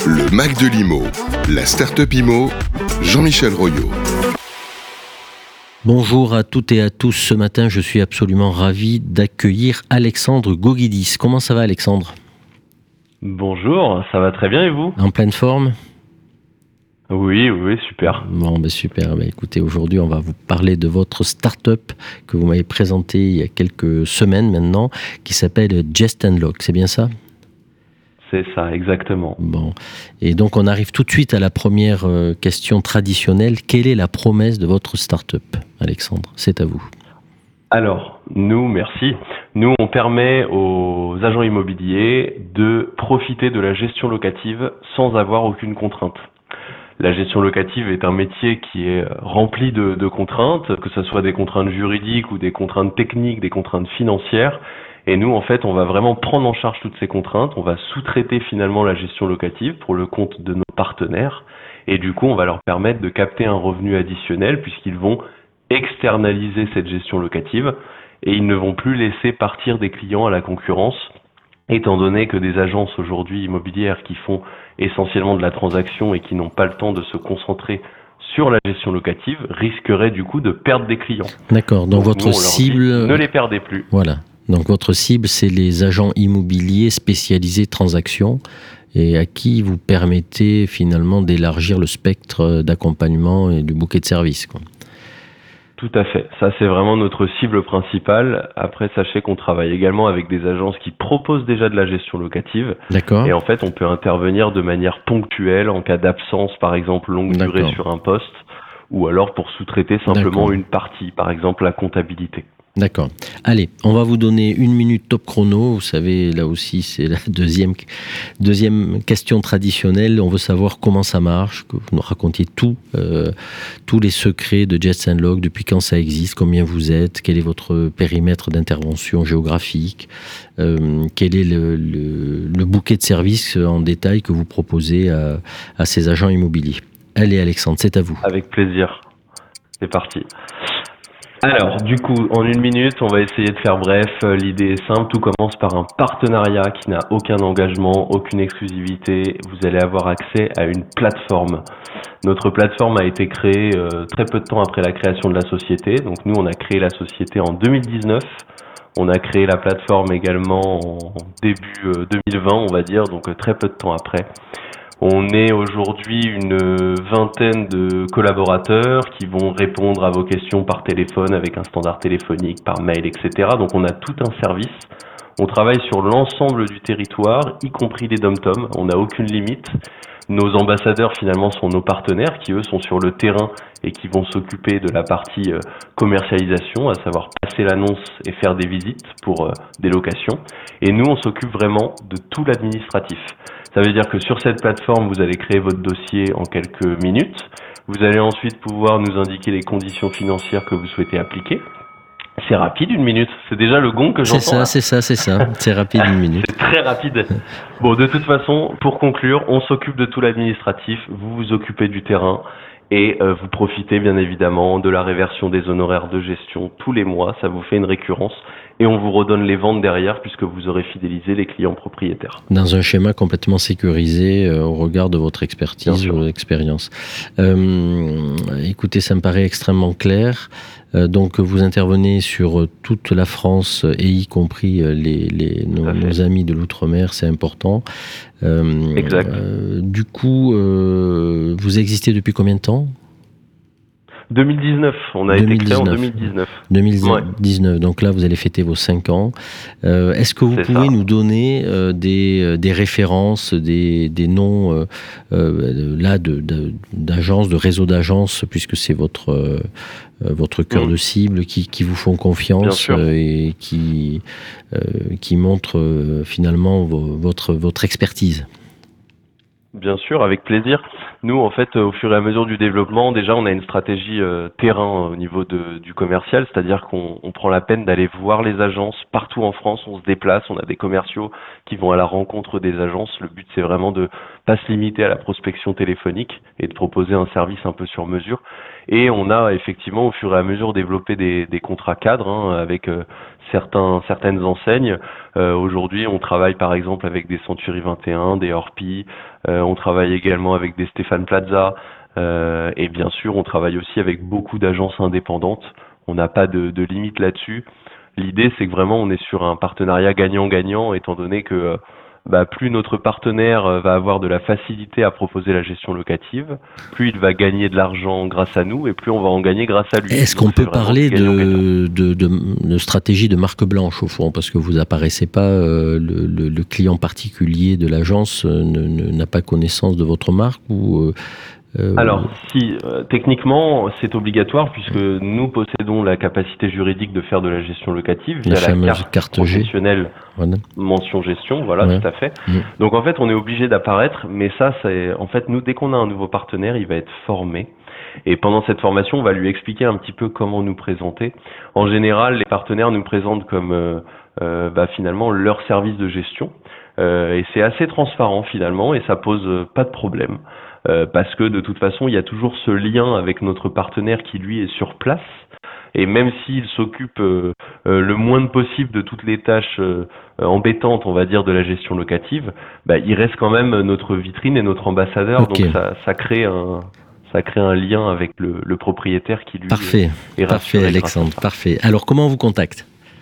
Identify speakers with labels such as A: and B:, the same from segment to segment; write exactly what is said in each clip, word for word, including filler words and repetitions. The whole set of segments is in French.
A: Le Mac de l'I M O, la Startup I M O, Jean-Michel Royot.
B: Bonjour à toutes et à tous. Ce matin, je suis absolument ravi d'accueillir Alexandre Gogidis. Comment ça va, Alexandre ?
C: Bonjour, ça va très bien et vous ?
B: En pleine forme ?
C: Oui, oui, super.
B: Bon, ben super. Ben écoutez, aujourd'hui, on va vous parler de votre start-up que vous m'avez présentée il y a quelques semaines maintenant, qui s'appelle Jest and Log. C'est bien ça ?
C: C'est ça, exactement.
B: Bon. Et donc, on arrive tout de suite à la première euh, question traditionnelle. Quelle est la promesse de votre start-up, Alexandre ? C'est à vous.
C: Alors, nous, merci. Nous, on permet aux agents immobiliers de profiter de la gestion locative sans avoir aucune contrainte. La gestion locative est un métier qui est rempli de, de contraintes, que ce soit des contraintes juridiques ou des contraintes techniques, des contraintes financières. Et nous, en fait, on va vraiment prendre en charge toutes ces contraintes. On va sous-traiter finalement la gestion locative pour le compte de nos partenaires. Et du coup, on va leur permettre de capter un revenu additionnel puisqu'ils vont externaliser cette gestion locative et ils ne vont plus laisser partir des clients à la concurrence, étant donné que des agences aujourd'hui immobilières qui font essentiellement de la transaction et qui n'ont pas le temps de se concentrer sur la gestion locative risqueraient du coup de perdre des clients.
B: D'accord, donc, donc votre
C: nous,
B: cible...
C: Dit, ne les perdez plus.
B: Voilà. Donc votre cible, c'est les agents immobiliers spécialisés transactions et à qui vous permettez finalement d'élargir le spectre d'accompagnement et du bouquet de services, quoi.
C: Tout à fait. Ça, c'est vraiment notre cible principale. Après, sachez qu'on travaille également avec des agences qui proposent déjà de la gestion locative.
B: D'accord.
C: Et en fait, on peut intervenir de manière ponctuelle en cas d'absence, par exemple, longue
B: D'accord.
C: durée sur un poste, ou alors pour sous-traiter simplement D'accord. une partie, par exemple la comptabilité.
B: D'accord. Allez, on va vous donner une minute top chrono. Vous savez, là aussi, c'est la deuxième, deuxième question traditionnelle. On veut savoir comment ça marche, que vous nous racontiez tout, euh, tous les secrets de Jest and Log, depuis quand ça existe, combien vous êtes, quel est votre périmètre d'intervention géographique, euh, quel est le, le, le bouquet de services en détail que vous proposez à, à ces agents immobiliers. Allez, Alexandre, c'est à vous.
C: Avec plaisir. C'est parti. Alors, du coup, en une minute, on va essayer de faire bref. L'idée est simple, tout commence par un partenariat qui n'a aucun engagement, aucune exclusivité. Vous allez avoir accès à une plateforme. Notre plateforme a été créée euh, très peu de temps après la création de la société. Donc nous, on a créé la société en deux mille dix-neuf. On a créé la plateforme également en début euh, deux mille vingt, on va dire, donc euh, très peu de temps après. On est aujourd'hui une vingtaine de collaborateurs qui vont répondre à vos questions par téléphone avec un standard téléphonique, par mail, et cetera. Donc on a tout un service. On travaille sur l'ensemble du territoire, y compris les dom-toms. On n'a aucune limite. Nos ambassadeurs finalement sont nos partenaires qui eux sont sur le terrain et qui vont s'occuper de la partie euh, commercialisation, à savoir passer l'annonce et faire des visites pour euh, des locations. Et nous on s'occupe vraiment de tout l'administratif. Ça veut dire que sur cette plateforme, vous allez créer votre dossier en quelques minutes. Vous allez ensuite pouvoir nous indiquer les conditions financières que vous souhaitez appliquer. C'est rapide, une minute. C'est déjà le gong que j'entends.
B: C'est ça,
C: là.
B: c'est ça, c'est ça. C'est rapide, une minute.
C: C'est très rapide. Bon, de toute façon, pour conclure, on s'occupe de tout l'administratif. Vous vous occupez du terrain. Et euh, vous profitez bien évidemment de la réversion des honoraires de gestion tous les mois. Ça vous fait une récurrence. Et on vous redonne les ventes derrière puisque vous aurez fidélisé les clients propriétaires.
B: Dans un schéma complètement sécurisé euh, au regard de votre expertise ou votre expérience. Euh, écoutez, ça me paraît extrêmement clair. Euh, donc vous intervenez sur toute la France et y compris les, les, nos, nos amis de l'outre-mer, c'est important. Euh,
C: exact.
B: Euh, du coup, euh, vous existez depuis combien de temps ?
C: deux mille dix-neuf, on a
B: deux mille dix-neuf.
C: été créé en deux mille dix-neuf.
B: deux mille dix-neuf, ouais. Donc là vous allez fêter vos cinq ans. Euh, est-ce que vous
C: C'est
B: pouvez
C: ça.
B: nous donner euh, des, des références, des, des noms euh, euh, là de, de, d'agences, de réseaux d'agences, puisque c'est votre, euh, votre cœur mmh. de cible, qui, qui vous font confiance euh, et qui, euh, qui montrent euh, finalement vo- votre, votre expertise ?
C: Bien sûr, avec plaisir. Nous, en fait, au fur et à mesure du développement, déjà, on a une stratégie euh, terrain au niveau de, du commercial, c'est-à-dire qu'on on prend la peine d'aller voir les agences partout en France, on se déplace, on a des commerciaux qui vont à la rencontre des agences. Le but, c'est vraiment de pas se limiter à la prospection téléphonique et de proposer un service un peu sur mesure. Et on a effectivement, au fur et à mesure, développé des, des contrats cadres hein, avec euh, certains, certaines enseignes. Euh, aujourd'hui, on travaille par exemple avec des Century vingt et un, des Orpi, euh, on travaille également avec des Stéphane Plaza, euh, et bien sûr, on travaille aussi avec beaucoup d'agences indépendantes. On n'a pas de, de limite là-dessus. L'idée, c'est que vraiment, on est sur un partenariat gagnant-gagnant, étant donné que euh, bah, plus notre partenaire va avoir de la facilité à proposer la gestion locative, plus il va gagner de l'argent grâce à nous et plus on va en gagner grâce à lui.
B: Est-ce qu'on peut parler de, de, de, de stratégie de marque blanche au fond, parce que vous apparaissez pas, euh, le, le, le client particulier de l'agence euh, ne, ne, n'a pas connaissance de votre marque ou euh,
C: Euh, Alors, si euh, techniquement c'est obligatoire puisque nous possédons la capacité juridique de faire de la gestion locative via la, la carte, carte professionnelle voilà. mention gestion, voilà, ouais. tout à fait. Mmh. Donc en fait, on est obligé d'apparaître, mais ça, c'est en fait nous dès qu'on a un nouveau partenaire, il va être formé. Et pendant cette formation, on va lui expliquer un petit peu comment nous présenter. En général, les partenaires nous présentent comme euh, euh, bah, finalement leur service de gestion, euh, et c'est assez transparent finalement, et ça pose euh, pas de problème. Euh, parce que de toute façon, il y a toujours ce lien avec notre partenaire qui lui est sur place. Et même s'il s'occupe euh, euh, le moins possible de toutes les tâches euh, embêtantes, on va dire, de la gestion locative, bah, il reste quand même notre vitrine et notre ambassadeur. Okay. Donc ça, ça crée un, ça crée un lien avec le, le propriétaire qui lui
B: parfait. est rassuré. Parfait, Alexandre. Parfait. Alors comment on vous contacte ?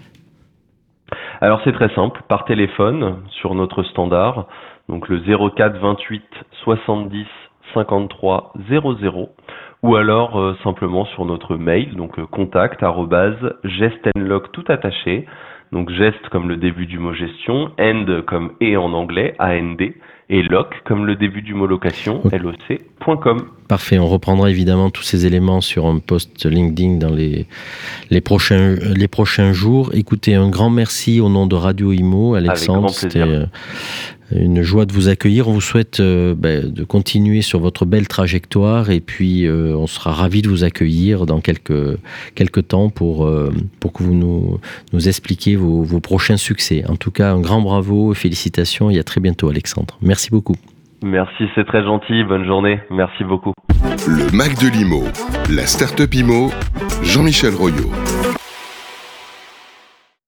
C: Alors c'est très simple, par téléphone sur notre standard, donc le zéro quatre vingt-huit soixante-dix cinquante-trois zéro zéro, ou alors euh, simplement sur notre mail, donc euh, contact arobase gestenloc tout attaché, donc geste comme le début du mot gestion, end comme et en anglais, A N D, et loc comme le début du mot location, okay. L O C point com.
B: Parfait, on reprendra évidemment tous ces éléments sur un post LinkedIn dans les, les, prochains, les prochains jours. Écoutez, un grand merci au nom de Radio Imo, Alexandre. C'était une joie de vous accueillir. On vous souhaite euh, ben, de continuer sur votre belle trajectoire et puis euh, on sera ravis de vous accueillir dans quelques, quelques temps pour, euh, pour que vous nous, nous expliquiez vos, vos prochains succès. En tout cas, un grand bravo, félicitations et à très bientôt, Alexandre. Merci beaucoup.
C: Merci, c'est très gentil. Bonne journée. Merci beaucoup.
A: Le Mac de l'I M O, la Start-up I M O, Jean-Michel Royot.